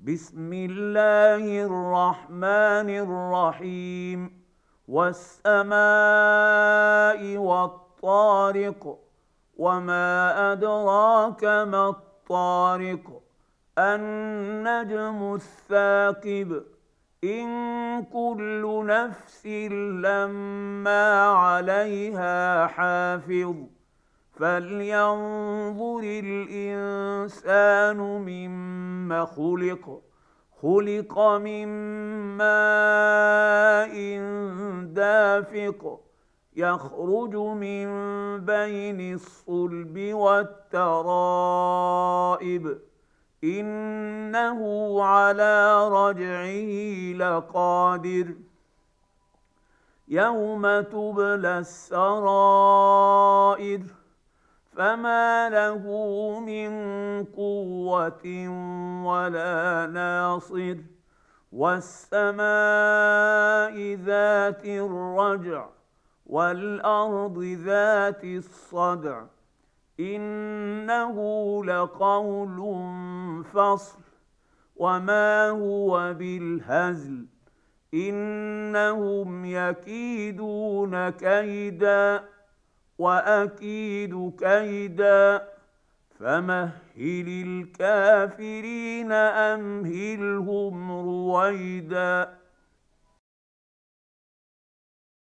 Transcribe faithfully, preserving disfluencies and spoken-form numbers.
بسم الله الرحمن الرحيم. والسماء والطارق، وما أدراك ما الطارق، النجم الثاقب، إن كل نفس لما عليها حافظ، فلينظر الإنسان مما خلق خلق من ماء دافق، يخرج من بين الصلب والترائب، إنه على رجعه لقادر، يوم تبلى السرائر، فما له من قوة ولا ناصر، والسماء ذات الرجع، والأرض ذات الصدع، إنه لقول فصل، وما هو بالهزل، إنهم يكيدون كيدا وأكيد كيدا، فمهل الكافرين أمهلهم رويدا.